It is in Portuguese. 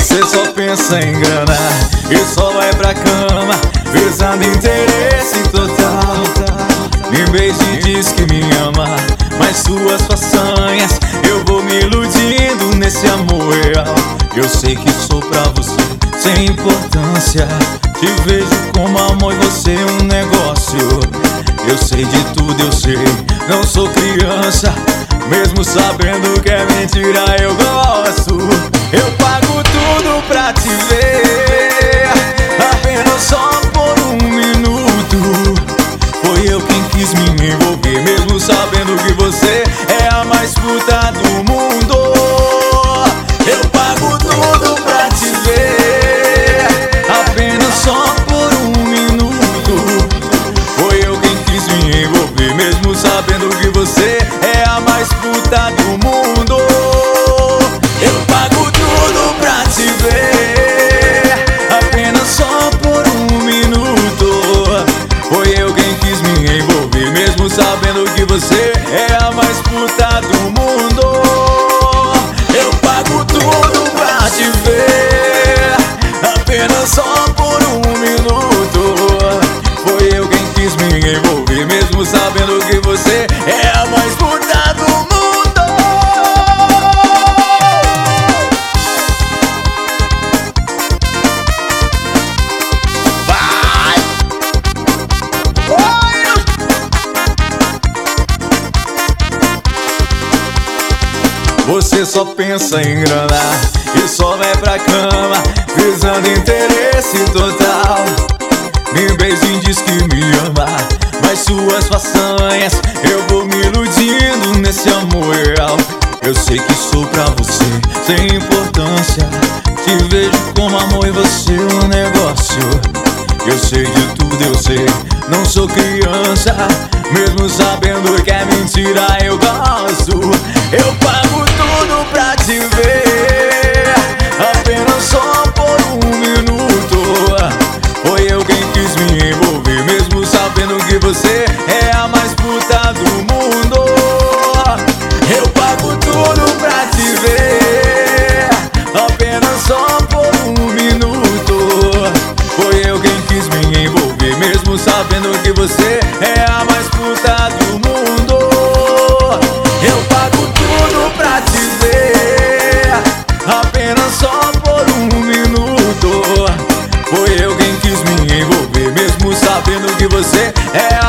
Você só pensa em grana e só vai pra cama visando interesse total. Me beija e diz que me ama, mas suas façanhas eu vou me iludindo nesse amor real. Eu sei que sou pra você sem importância, te vejo como amor e você um negócio. Eu sei de tudo, eu sei, não sou criança, mesmo sabendo que é mentira eu gosto. Eu pago tudo pra te ver, apenas só por um minuto. Foi eu quem quis me envolver, mesmo sabendo que você é a mais puta do mundo. Eu pago tudo pra te ver, apenas só por um minuto. Foi eu quem quis me envolver, mesmo sabendo que você é a mais puta do mundo. Eu pago tudo pra te ver, apenas só por um minuto. Foi eu quem quis me envolver, mesmo sabendo que você é a mais puta do mundo. Eu pago tudo pra te ver, apenas só por um minuto. Foi eu quem quis me envolver, mesmo sabendo que você é a mais puta do mundo. Você só pensa em grana e só vai pra cama visando interesse total. Me beija e diz que me ama, mas suas façanhas eu vou me iludindo nesse amor real. Eu sei que sou pra você sem importância, te vejo como amor e você um negócio. Eu sei de tudo, eu sei, não sou criança, mesmo sabendo que é mentira eu gosto. Eu pago tudo pra te ver, apenas só por um minuto. Foi eu quem quis me envolver, mesmo sabendo que você é a mais puta do mundo. Eu pago tudo pra te ver, apenas só por um minuto. Foi eu quem quis me envolver, mesmo sabendo que você é a mais puta do mundo. Eu pago tudo pra te ver, apenas só por um minuto. Foi eu quem quis me envolver, mesmo sabendo que você é